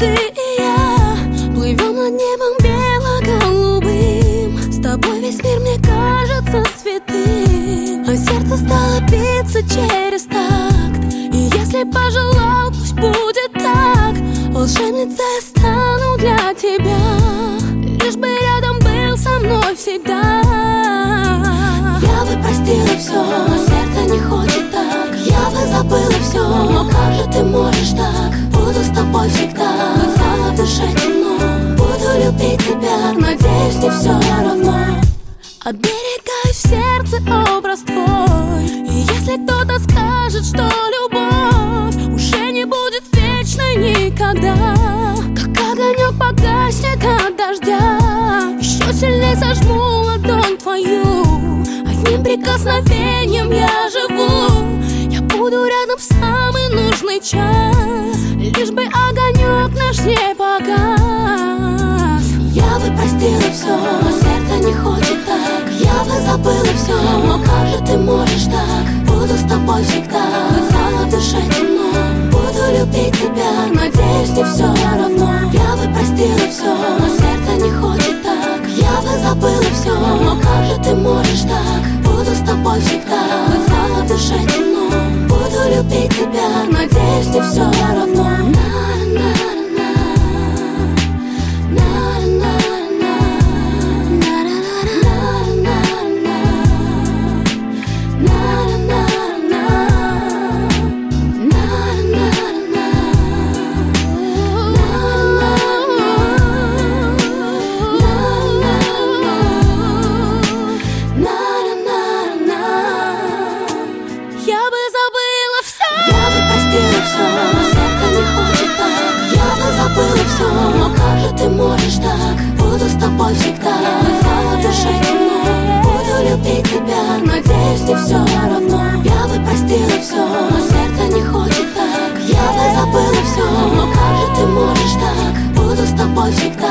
ты и я плывем над небом бело-голубым. С тобой весь мир мне кажется святым, а сердце стало биться через такт. И если пожелал, пусть будет так. Волшебницей я стану для тебя, лишь бы рядом был со мной всегда. Я бы простила все, но сердце не хочет так. Я бы забыла все, но как же ты можешь так? Буду с тобой всегда, но стало в душе темно. Буду любить тебя, надеюсь, не все равно. Оберегаю в сердце образ твой. И если кто-то скажет, что любовь уже не будет вечной никогда, как огонек погаснет от дождя, еще сильнее сожму ладонь твою. Одним прикосновением я живу. Я буду рядом в самый нужный час, лишь бы огонек наш не погас. Я бы простила все, но сердце не хочет так. Я бы забыла все, но как же ты можешь так? Буду с тобой всегда, хоть стало в душе темно. Буду любить тебя, надеюсь, не все равно. Я бы простила все, но сердце не хочет так. Я бы забыла все, но как же ты можешь так? Буду с тобой всегда, хоть стало в душе темно. Буду любить тебя, надеюсь, не все равно. Но как же ты можешь так? Буду с тобой всегда, хоть стало в душе темно. Буду любить тебя, надеюсь, не все равно. Я бы простила все, но сердце не хочет так. Я бы забыла все, но как же ты можешь так? Буду с тобой всегда.